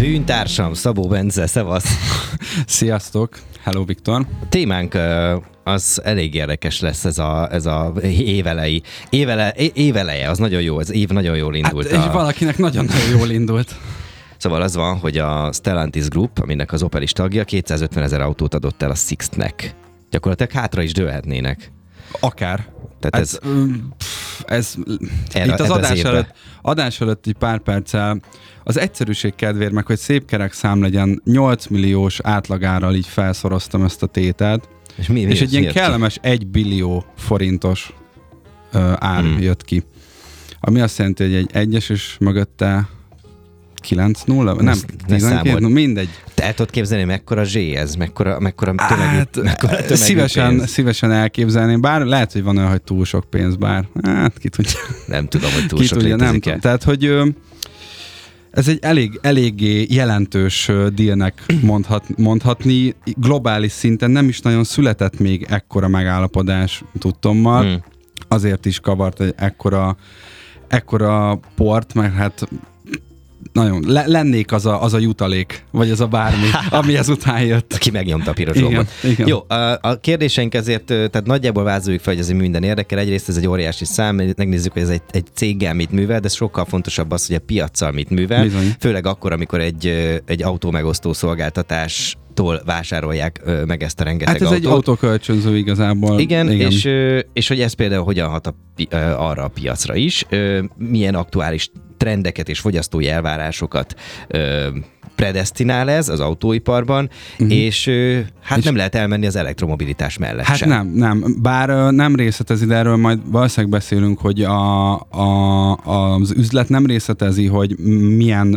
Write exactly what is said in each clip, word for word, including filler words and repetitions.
Bűntársam, Szabó Bence, szevasz! Sziasztok! Hello, Viktor! A témánk az elég érdekes lesz, ez a, ez a évelei. Évele, éveleje, az nagyon jó, ez év nagyon jól indult. Hát, és a... valakinek nagyon-nagyon jól indult. Szóval az van, hogy a Stellantis Group, aminek az Opel is tagja, kétszázötven ezer autót adott el a Sixt-nek. Gyakorlatilag hátra is dőlhetnének. Akár. Tehát ez... ez, ez Erre, itt az adás előtt, adás előtt egy pár perccel az egyszerűség kedvéért, meg hogy szép kerek szám legyen, nyolc milliós átlagárral így felszoroztam ezt a tételt, és, mi, mi és egy ilyen kellemes ki? egy billió forintos uh, ár hmm. jött ki. Ami azt jelenti, hogy egy egyes és mögötte kilenc nulla? Nem, tizenkét, no, mindegy. Te el tudod képzelni, mekkora zsé ez? Mekkora, mekkora tömegű, hát, mekkora tömegű szívesen, pénz? Szívesen elképzelném, bár lehet, hogy van olyan, hogy túl sok pénz, bár hát ki tudja. Nem tudom, hogy túl ki sok tudja, létezik nem, tehát, hogy ez egy elég, eléggé jelentős dealnek mondhat, mondhatni. Globális szinten nem is nagyon született még ekkora megállapodás tudtommal. Hmm. Azért is kavart egy ekkora, ekkora port, mert hát nagyon, le, lennék az a, az a jutalék, vagy az a bármi, ami ezután jött. Aki megnyomta a piros gombot. Jó, a, a kérdéseink ezért, tehát nagyjából vázoljuk fel, hogy ez minden érdekel. Egyrészt ez egy óriási szám, megnézzük, hogy ez egy, egy céggel mit művel, de sokkal fontosabb az, hogy a piaccal mit művel. Bizony. Főleg akkor, amikor egy, egy autómegosztó szolgáltatás tól vásárolják ö, meg ezt a rengeteg autót. Hát ez autót. egy autókölcsönző igazából. Igen, Igen. És, ö, és hogy ez például hogyan hat a, ö, arra a piacra is, ö, milyen aktuális trendeket és fogyasztói elvárásokat ö, predesztinál ez az autóiparban, uh-huh. és ö, hát és nem lehet elmenni az elektromobilitás mellett hát sem. nem, nem. Bár ö, nem részletezi, de erről majd valószínűleg beszélünk, hogy a, a, az üzlet nem részletezi, hogy milyen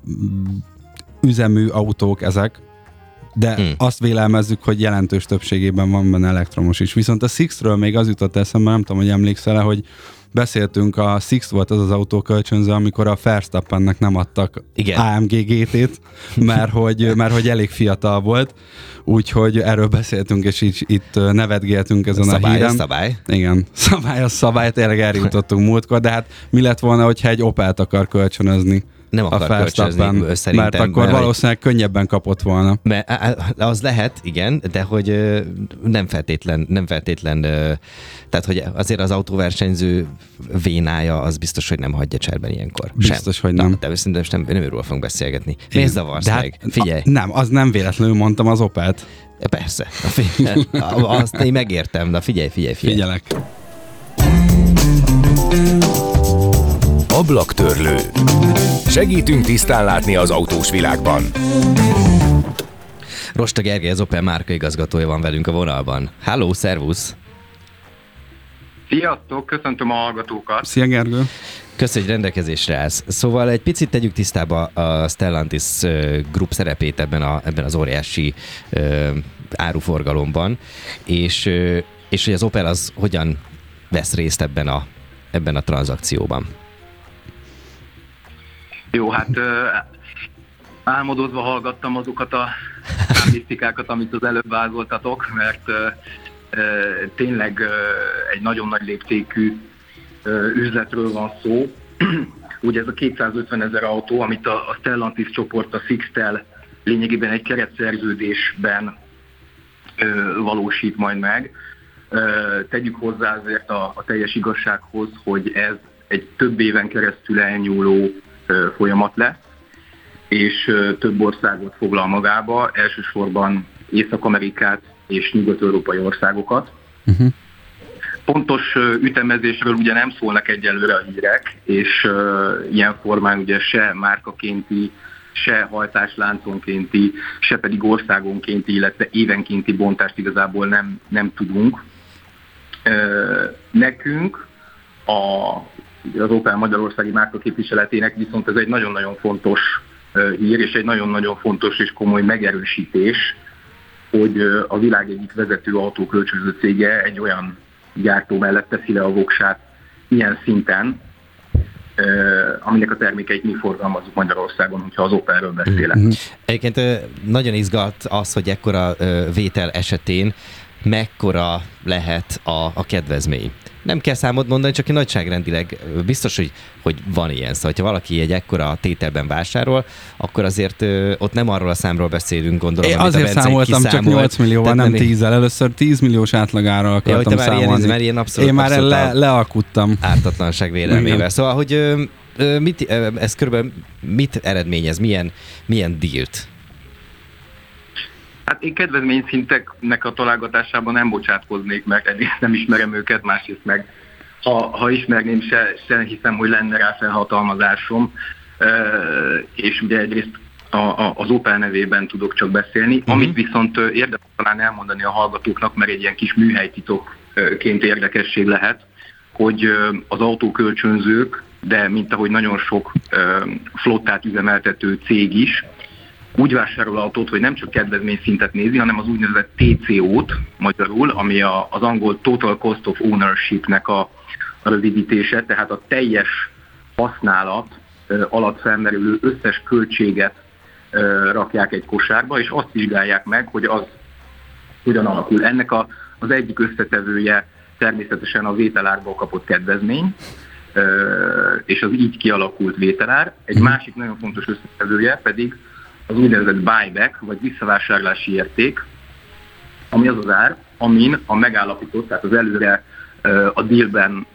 üzemű autók ezek, de hmm. azt vélelmezzük, hogy jelentős többségében van benne elektromos is. Viszont a Sixt-ről még az jutott eszembe, nem tudom, hogy emlékszel-e, hogy beszéltünk, a Sixt volt az az autókölcsönző, amikor a Verstappennek nem adtak Igen. á em gé gé té-t, mert hogy, mert hogy elég fiatal volt, úgyhogy erről beszéltünk, és így, itt nevetgéltünk ezen szabály, a híren. Szabály, Igen, szabály az szabály, tényleg erre jutottunk múltkor, de hát mi lett volna, hogyha egy Opelt akar kölcsönözni? Nem akar kölcsönözni, szerintem. Mert akkor mert valószínűleg hogy... könnyebben kapott volna. Mert az lehet, igen, de hogy nem feltétlen, nem feltétlen, tehát hogy azért az autóversenyző vénája az biztos, hogy nem hagyja cserben ilyenkor. Biztos, sem. hogy nem. Na, de szerintem nem, nem őről fogunk beszélgetni. Miért zavarsz hát, meg? Figyelj. A, nem, az nem véletlenül mondtam az Opelt. Persze. Azt én megértem, de figyelj, figyelj, figyelj. Figyelek. Ablaktörlő. Segítünk tisztán látni az autós világban. Rosta Gergely, az Opel márkaigazgatója van velünk a vonalban. Halló, szervusz! Sziasztok, köszöntöm a hallgatókat! Szia, Gergő! Köszönjük, hogy rendelkezésre állsz. Szóval egy picit tegyük tisztába a Stellantis Group szerepét ebben, a, ebben az óriási uh, áruforgalomban, és, uh, és hogy az Opel az hogyan vesz részt ebben a, ebben a tranzakcióban. Jó, hát uh, álmodozva hallgattam azokat a statisztikákat, amit az előbb vázoltatok, mert uh, uh, tényleg uh, egy nagyon nagy léptékű uh, üzletről van szó. Ugye ez a kétszázötven ezer autó, amit a, a Stellantis csoport a Sixt-tel lényegében egy keretszerződésben uh, valósít majd meg. Uh, tegyük hozzá azért a, a teljes igazsághoz, hogy ez egy több éven keresztül elnyúló folyamat lesz, és több országot foglal magába, elsősorban Észak-Amerikát és nyugat-európai országokat. Uh-huh. Pontos ütemezésről ugye nem szólnak egyelőre a hírek, és uh, ilyen formán ugye se márkakénti, se hajtáslánconkénti, se pedig országonkénti, illetve évenkénti bontást igazából nem, nem tudunk. Uh, nekünk a az Opel Magyarországi márka képviseletének viszont ez egy nagyon-nagyon fontos hír, és egy nagyon-nagyon fontos és komoly megerősítés, hogy a világ egyik vezető autókölcsönző cége egy olyan gyártó mellett teszi le a voksát ilyen szinten, aminek a termékeit mi forgalmazzuk Magyarországon, hogyha az Opelről beszélek. Mm-hmm. Egyébként nagyon izgat az, hogy ekkora vétel esetén mekkora lehet a, a kedvezmény. Nem kell számot mondani, csak egy nagyságrendileg biztos, hogy, hogy van ilyen. Szóval, ha valaki egy ekkora tételben vásárol, akkor azért ö, ott nem arról a számról beszélünk, gondolom, én amit azért a Bence számoltam csak nyolc millióval, nem tízzel. Először tíz milliós átlagára akartam ja, számolni. Már ilyen, már ilyen abszolút, én már abszolút le, lealkuttam. Ártatlanság vélelmével. Szóval, hogy ö, ö, mit, ö, ez körülbelül mit eredményez, milyen, milyen dílt? Hát én kedvezményszinteknek a találgatásában nem bocsátkoznék meg, egyrészt nem ismerem őket, másrészt meg ha, ha ismerném, se, se hiszem, hogy lenne rá felhatalmazásom, e, és ugye egyrészt a, a, az Opel nevében tudok csak beszélni, uh-huh. amit viszont érdemes talán elmondani a hallgatóknak, mert egy ilyen kis műhelytitokként érdekesség lehet, hogy az autókölcsönzők, de mint ahogy nagyon sok flottát üzemeltető cég is, úgy vásárol autót, hogy nem csak kedvezményszintet nézi, hanem az úgynevezett té cé ó-t magyarul, ami a, az angol Total Cost of Ownership-nek a, a rövidítése, tehát a teljes használat uh, alatt felmerülő összes költséget uh, rakják egy kosárba, és azt vizsgálják meg, hogy az hogyan alakul. Ennek a, az egyik összetevője természetesen a vételárból kapott kedvezmény, uh, és az így kialakult vételár. Egy másik nagyon fontos összetevője pedig az úgynevezett buyback, vagy visszavásárlási érték, ami az az ár, amin a megállapított, tehát az előre a dealben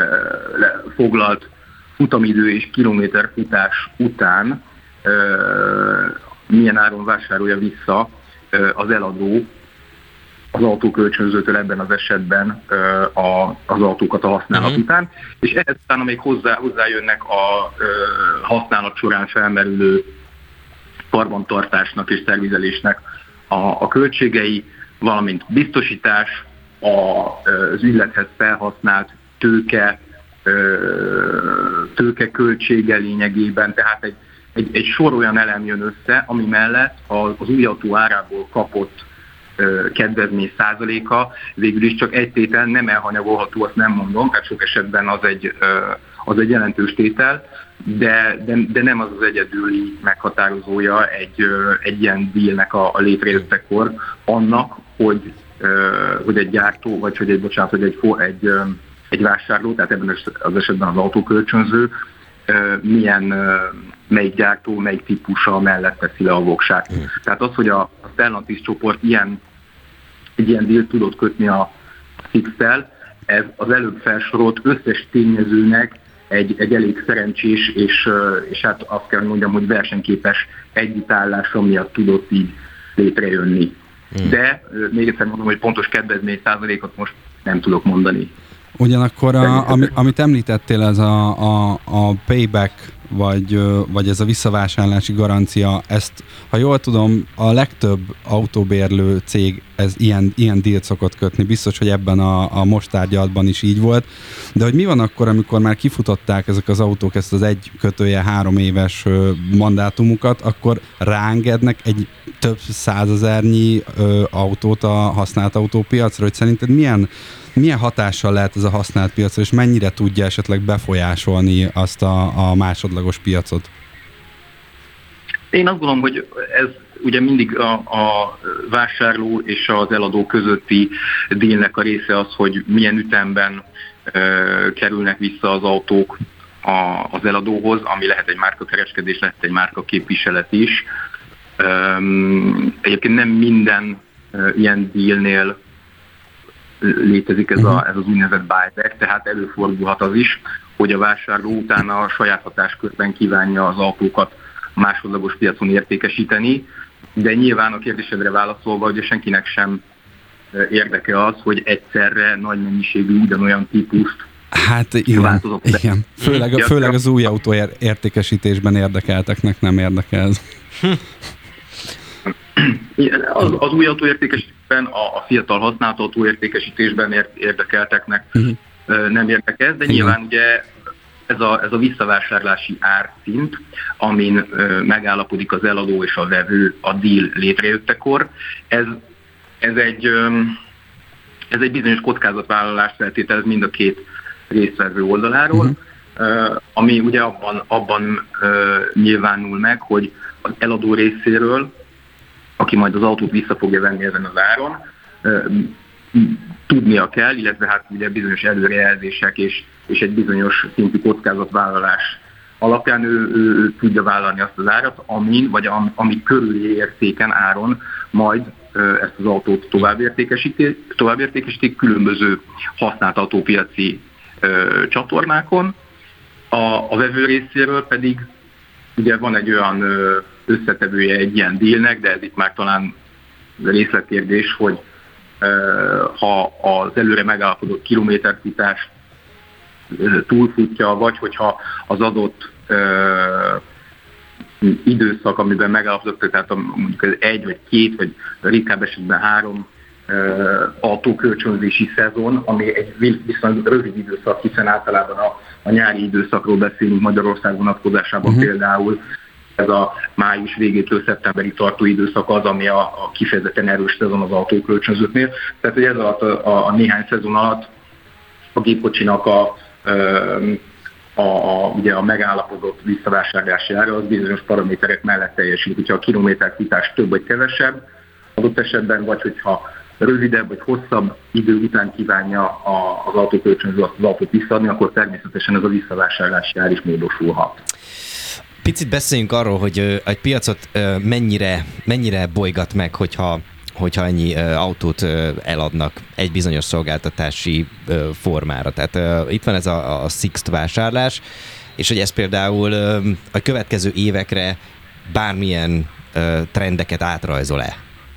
foglalt futamidő és kilométerfutás után milyen áron vásárolja vissza az eladó az autókölcsönzőtől ebben az esetben az autókat a használat uh-huh. után, és ehhez utána még hozzá, hozzájönnek a használat során felmerülő karbantartásnak és szervizelésnek a, a költségei, valamint biztosítás, a, az ügylethez felhasznált tőke, tőke költsége lényegében, tehát egy, egy, egy sor olyan elem jön össze, ami mellett az, az új autó árából kapott kedvezmény százaléka végül is csak egy tétel, nem elhanyagolható, azt nem mondom, tehát sok esetben az egy, az egy jelentős tétel, de, de, de nem az az egyedüli meghatározója egy, egy ilyen dealnek a, a létrejöttekor annak, hogy, hogy egy gyártó, vagy hogy egy, bocsánat, hogy egy, egy, egy vásárló, tehát ebben az esetben az autókölcsönző, milyen, melyik gyártó, melyik típusa mellett teszi le a voksát. Mm. Tehát az, hogy a, a Stellantis csoport ilyen, egy ilyen deal tudott kötni a Sixt-tel, ez az előbb felsorolt összes tényezőnek egy, egy elég szerencsés, és, és hát azt kell mondjam, hogy versenyképes együttállása miatt tudott így létrejönni. Mm. De még egyszer mondom, hogy pontos kedvezmény százalékot most nem tudok mondani. Ugyanakkor, a, ami, amit említettél, ez a, a, a payback, vagy, vagy ez a visszavásárlási garancia, ezt, ha jól tudom, a legtöbb autóbérlő cég ez ilyen, ilyen dílt szokott kötni. Biztos, hogy ebben a, a most tárgyalatban is így volt. De hogy mi van akkor, amikor már kifutották ezek az autók ezt az egy kötője három éves mandátumukat, akkor ráengednek egy több százezernyi autót a használt autópiacra, hogy szerinted milyen Milyen hatással lehet ez a használt piacra, és mennyire tudja esetleg befolyásolni azt a, a másodlagos piacot? Én azt gondolom, hogy ez ugye mindig a, a vásárló és az eladó közötti dílnek a része az, hogy milyen ütemben e, kerülnek vissza az autók a, az eladóhoz, ami lehet egy márkakereskedés, lehet egy márkaképviselet is. E, egyébként nem minden e, ilyen dílnél létezik ez, a, ez az úgynevezett buyback, tehát előfordulhat az is, hogy a vásárló utána a saját hatáskörben kívánja az autókat másodlagos piacon értékesíteni, de nyilván a kérdésedre válaszolva, hogy senkinek sem érdeke az, hogy egyszerre nagy mennyiségű ugyanolyan típust hát igen, igen. Főleg, főleg az új autó értékesítésben érdekelteknek nem érdekel. Az, az új autóértékesítésben, a, a fiatal használt autóértékesítésben érdekelteknek uh-huh. nem érdekez, de nyilván ugye ez a, ez a visszavásárlási árszint, amin uh, megállapodik az eladó és a vevő a deal létrejöttekor, ez, ez, egy, um, ez egy bizonyos kockázatvállalást feltételez mind a két résztvevő oldaláról, uh-huh. uh, ami ugye abban, abban uh, nyilvánul meg, hogy az eladó részéről, aki majd az autót vissza fogja venni ezen az áron, tudnia kell, illetve hát ugye bizonyos előrejelzések és, és egy bizonyos szintű kockázatvállalás alapján ő, ő, ő tudja vállalni azt az árat, amin, vagy am, ami körüli értéken, áron majd ezt az autót továbbértékesítik, továbbértékesítik különböző használt autópiaci ö, csatornákon. A, a vevő részéről pedig ugye van egy olyan ö, összetevője egy ilyen dealnek, de ez itt már talán részletkérdés, hogy ö, ha az előre megállapodott kilométerfutást ö, túlfutja, vagy hogyha az adott ö, időszak, amiben megállapodott, tehát mondjuk ez egy, vagy két, vagy ritkább esetben három uh, autókölcsönzési szezon, ami egy viszonylag rövid időszak, hiszen általában a, a nyári időszakról beszélünk Magyarország vonatkozásában uh-huh. például. Ez a május végétől szeptemberig tartó időszak az, ami a, a kifejezetten erős szezon az autókölcsönzőknél. Tehát, hogy ez alatt a, a, a néhány szezon alatt a gépkocsinak a uh, A, a, ugye a megállapodott visszavásárlási ára az bizonyos paraméterek mellett teljesít, hogyha a kilométerfutás több vagy kevesebb, adott esetben, vagy hogyha rövidebb vagy hosszabb idő után kívánja a, az autókölcsönző azt az autót visszaadni, akkor természetesen ez a visszavásárlási ár is módosulhat. Picit beszéljünk arról, hogy egy piacot mennyire, mennyire bolygat meg, hogyha hogyha ennyi uh, autót uh, eladnak egy bizonyos szolgáltatási uh, formára. Tehát uh, itt van ez a, a Sixt vásárlás, és hogy ez például uh, a következő évekre bármilyen uh, trendeket átrajzol-e?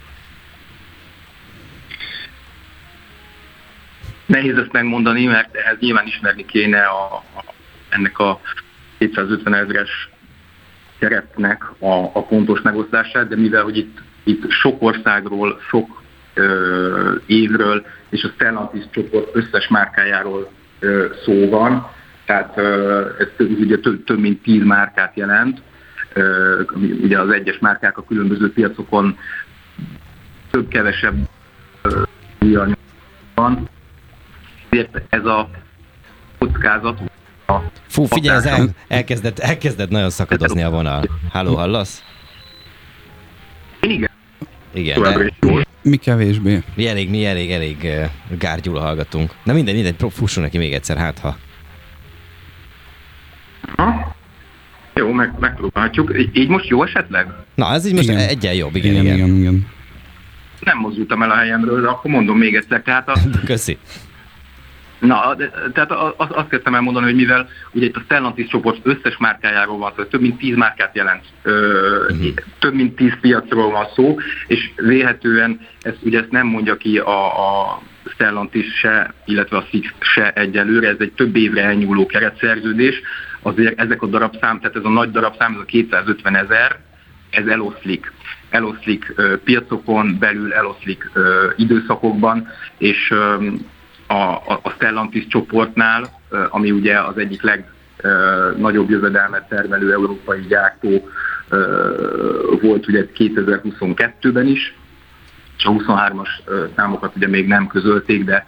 Nehéz ezt megmondani, mert ehhez nyilván ismerni kéne a, a, ennek a kétszázötven ezres keretnek a, a pontos megosztását, de mivel, hogy itt Itt sok országról, sok ö, évről és a Stellantis csoport összes márkájáról ö, szó van, tehát ö, ez ugye több, több mint tíz márkát jelent. Ö, ugye az egyes márkák a különböző piacokon több-kevesebb újanyag van. Ezért ez a kockázat... A Fú, figyelj, ez el, elkezdett, elkezdett nagyon szakadozni a vonal. Halló, hallasz? Igen. Igen, de... Mi kevésbé. Mi elég, mi elég, elég uh, gárgyul hallgatunk. Na minden, minden, fusson neki még egyszer, hát ha. Ha? Jó, meg, megpróbálhatjuk. Így most jó esetleg? Na, ez így most igen. egyen jobb, igen, igen. igen, igen, igen. Nem mozdultam el a helyemről, de akkor mondom még egyszer. Tehát a... Köszi. Na, de, tehát az, azt kezdtem elmondani, hogy mivel ugye itt a Stellantis csoport összes márkájáról van szó, több mint tíz márkát jelent, ö, uh-huh. több mint tíz piacról van szó, és véhetően ezt, ugye ezt nem mondja ki a, a Stellantis se, illetve a Sixt se egyelőre, ez egy több évre elnyúló keretszerződés, azért ezek a darabszám, tehát ez a nagy darabszám, ez a kétszázötven ezer, ez eloszlik. Eloszlik ö, piacokon belül, eloszlik ö, időszakokban, és ö, A, a Stellantis csoportnál, ami ugye az egyik legnagyobb jövedelmet termelő európai gyártó volt ugye kétezer-huszonkettőben is, és a huszonhármas számokat ugye még nem közölték, de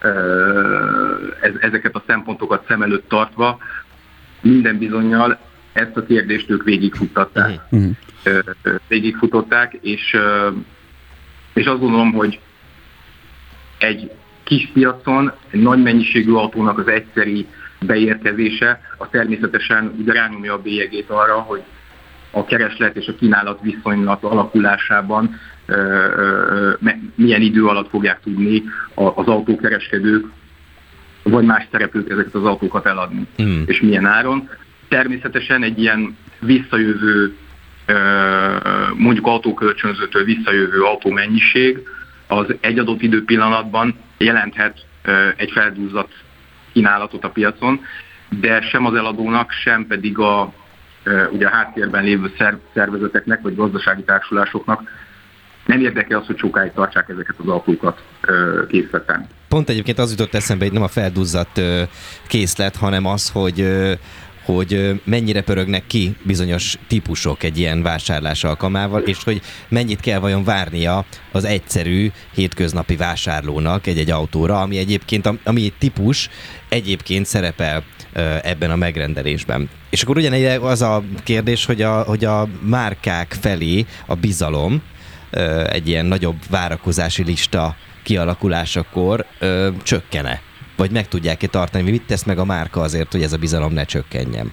ezeket a szempontokat szem előtt tartva minden bizonnyal ezt a kérdést ők végigfuttatták. Uh-huh. Végigfutották, és, és azt gondolom, hogy egy kis piacon egy nagy mennyiségű autónak az egyszeri beérkezése, az természetesen ugye rányomja a bélyegét arra, hogy a kereslet és a kínálat viszonylat alakulásában ö, ö, milyen idő alatt fogják tudni az autókereskedők vagy más szereplők ezeket az autókat eladni, mm. és milyen áron. Természetesen egy ilyen visszajövő, mondjuk autókölcsönzőtől visszajövő autómennyiség az egy adott időpillanatban jelenthet egy feldúzzadt kínálatot a piacon, de sem az eladónak, sem pedig a, ugye a háttérben lévő szervezeteknek, vagy gazdasági társulásoknak nem érdekel az, hogy sokáig tartsák ezeket az autókat készleten. Pont egyébként az jutott eszembe, hogy nem a felduzzadt készlet, hanem az, hogy, hogy mennyire pörögnek ki bizonyos típusok egy ilyen vásárlás alkalmával, és hogy mennyit kell vajon várnia az egyszerű hétköznapi vásárlónak egy-egy autóra, ami egyébként, ami egy típus egyébként szerepel ebben a megrendelésben. És akkor ugyanígy az a kérdés, hogy a, hogy a márkák felé a bizalom egy ilyen nagyobb várakozási lista kialakulásakor ö, csökkene? Vagy meg tudják-e tartani? Mit tesz meg a márka azért, hogy ez a bizalom ne csökkenjen?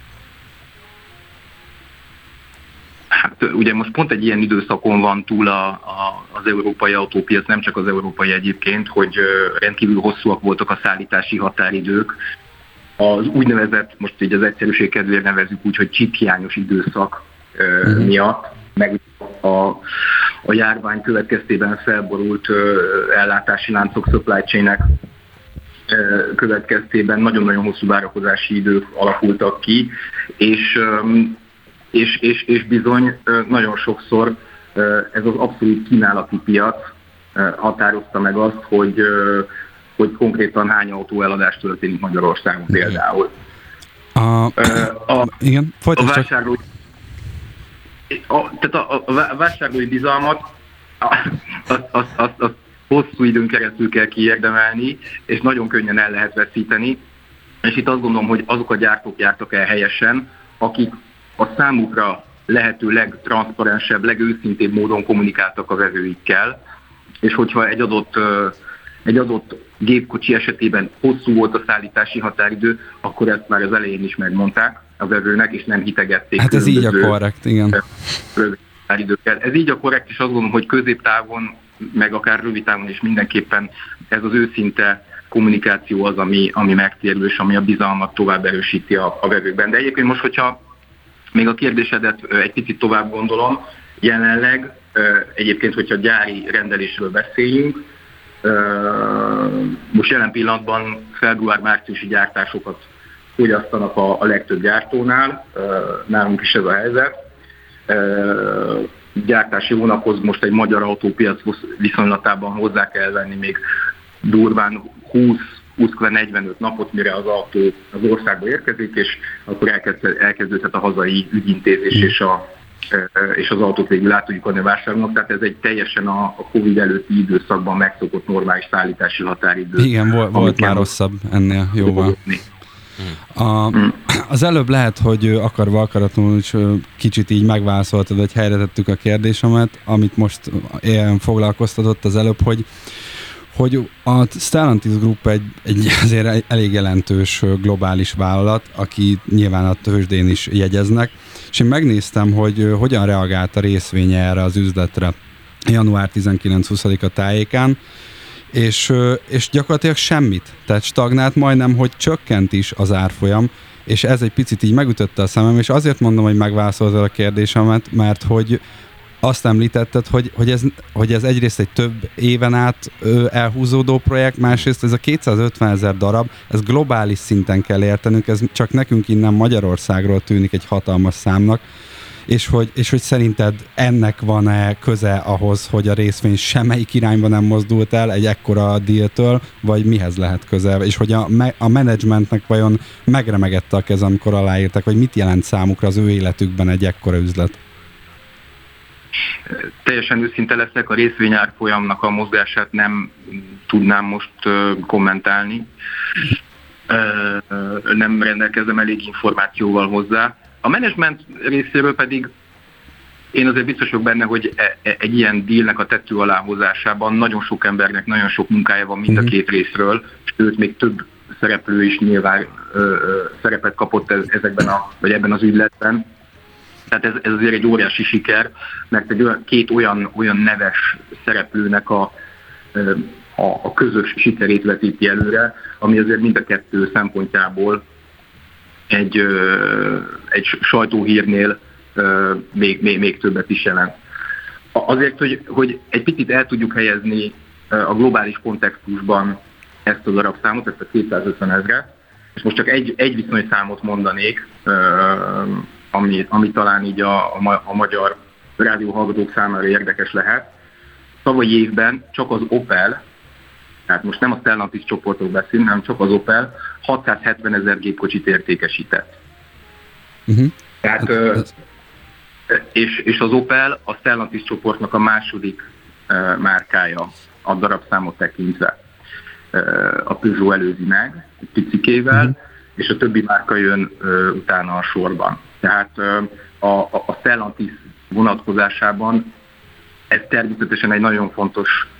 Hát ugye most pont egy ilyen időszakon van túl a, a, az európai autópiac, nem csak az európai egyébként, hogy rendkívül hosszúak voltak a szállítási határidők. Az úgynevezett, most így az egyszerűség kedvéért nevezzük úgy, hogy chiphiányos időszak uh-huh. miatt, meg a, a járvány következtében felborult ellátási láncok, supply chainek következtében nagyon-nagyon hosszú várakozási idők alakultak ki, és És, és, és bizony nagyon sokszor ez az abszolút kínálati piac határozta meg azt, hogy, hogy konkrétan hány autó eladás történik Magyarországon például. A, a, igen, folytasd a vásárlói, a, tehát a, a vásárlói bizalmat azt az, az, az hosszú időn keresztül kell kiérdemelni, és nagyon könnyen el lehet veszíteni. És itt azt gondolom, hogy azok a gyártók jártak el helyesen, akik a számukra lehető legtranszparensebb, legőszintébb módon kommunikáltak a vevőikkel, és hogyha egy adott, egy adott gépkocsi esetében hosszú volt a szállítási határidő, akkor ezt már az elején is megmondták a vevőnek, és nem hitegették. Hát ez így a korrekt, igen. Ez így a korrekt, és azt gondolom, hogy középtávon, meg akár rövid távon is mindenképpen ez az őszinte kommunikáció az, ami, ami megtérül, és ami a bizalmat tovább erősíti a, a vevőkben. De egyébként most, hogyha még a kérdésedet egy picit tovább gondolom, jelenleg egyébként, hogyha gyári rendelésről beszéljünk, most jelen pillanatban február-márciusi gyártásokat fogyasztanak a, a legtöbb gyártónál, nálunk is ez a helyzet. Gyártási hónaphoz most egy magyar autópiac viszonylatában hozzá kell venni még durván húsz-negyvenöt napot, mire az autó az országba érkezik, és akkor elkezd, elkezdődhet a hazai ügyintézés, mm. és, a, és az autót végül át tudjuk adni a vásárlónak. Tehát ez egy teljesen a, a Covid előtti időszakban megszokott normális szállítási határidő. Igen, volt, volt már rosszabb ennél, jóval. A, az előbb lehet, hogy akarva akaratlanul is kicsit így megválaszoltad, vagy helyre tettük a kérdésemet, amit most ilyen foglalkoztatott az előbb, hogy hogy a Stellantis Group egy, egy azért elég jelentős globális vállalat, aki nyilván a tőzsdén is jegyeznek, és én megnéztem, hogy hogyan reagált a részvénye erre az üzletre január tizenkilenc-huszadika tájékán, és, és gyakorlatilag semmit, tehát stagnált, majdnem, hogy csökkent is az árfolyam, és ez egy picit így megütötte a szemem, és azért mondom, hogy megválaszoltad a kérdésemet, mert hogy azt említetted, hogy, hogy, ez, hogy ez egyrészt egy több éven át ö, elhúzódó projekt, másrészt ez a kétszázötvenezer darab, ez globális szinten kell értenünk, ez csak nekünk innen Magyarországról tűnik egy hatalmas számnak, és hogy, és hogy szerinted ennek van-e köze ahhoz, hogy a részvény semmelyik irányba nem mozdult el egy ekkora dealtől, vagy mihez lehet köze, és hogy a, a menedzsmentnek vajon megremegette a keze, amikor aláírtak, vagy mit jelent számukra az ő életükben egy ekkora üzlet? Teljesen őszinte leszek, a részvényárfolyamnak a mozgását nem tudnám most kommentálni. Nem rendelkezem elég információval hozzá. A menedzsment részéről pedig én azért biztos vagyok benne, hogy egy ilyen dealnek a tető aláhozásában nagyon sok embernek nagyon sok munkája van mind a két részről, sőt még több szereplő is nyilván szerepet kapott ezekben a, vagy ebben az ügyletben. Tehát ez, ez azért egy óriási siker, mert egy olyan, két olyan, olyan neves szereplőnek a, a, a közös sikerét vetíti előre, ami azért mind a kettő szempontjából egy, egy sajtóhírnél még, még, még többet is jelent. Azért, hogy, hogy egy picit el tudjuk helyezni a globális kontextusban ezt a darabszámot, ezt a kétszázötvenezret, és most csak egy, egy viszonyszámot mondanék, Ami, ami talán így a, a, a magyar rádióhallgatók számára érdekes lehet. Tavalyi évben csak az Opel, tehát most nem a Stellantis csoportok beszélünk, hanem csak az Opel hatszázhetvenezer gépkocsit értékesített. Uh-huh. Tehát, ö, és, és az Opel a Stellantis csoportnak a második ö, márkája a darabszámot tekintve. Ö, a Peugeot előzi meg egy picikével, uh-huh. és a többi márka jön ö, utána a sorban. Tehát a, a, a Stellantis vonatkozásában ez természetesen egy nagyon fontos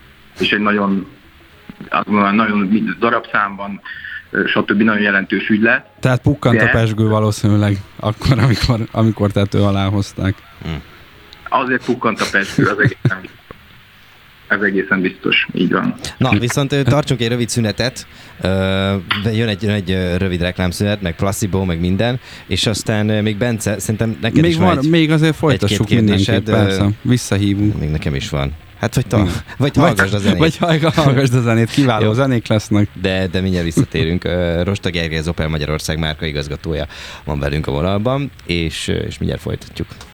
és egy nagyon, nagyon darabszámban, stb. Nagyon jelentős ügylet. Tehát pukkant de... a pezsgő valószínűleg akkor, amikor, amikor tető alá hozták. Hmm. Azért pukkant a pezsgő, az egészen biztos. Ez egészen biztos, így van. Na, viszont tartsunk egy rövid szünetet, jön egy, jön egy rövid reklámszünet, meg placebo, meg minden, és aztán még Bence, szerintem neked még is van, van egy, még azért folytassuk mindenképp, persze, visszahívunk. Még nekem is van. Hát vagy, ta, vagy hallgassd a zenét. Vagy hallgassd a zenét, kiváló Jó. zenék lesznek. De, de mindjárt visszatérünk. Rosta Gergely, az Opel Magyarország márka igazgatója van velünk a vonalban, és, és mindjárt folytatjuk.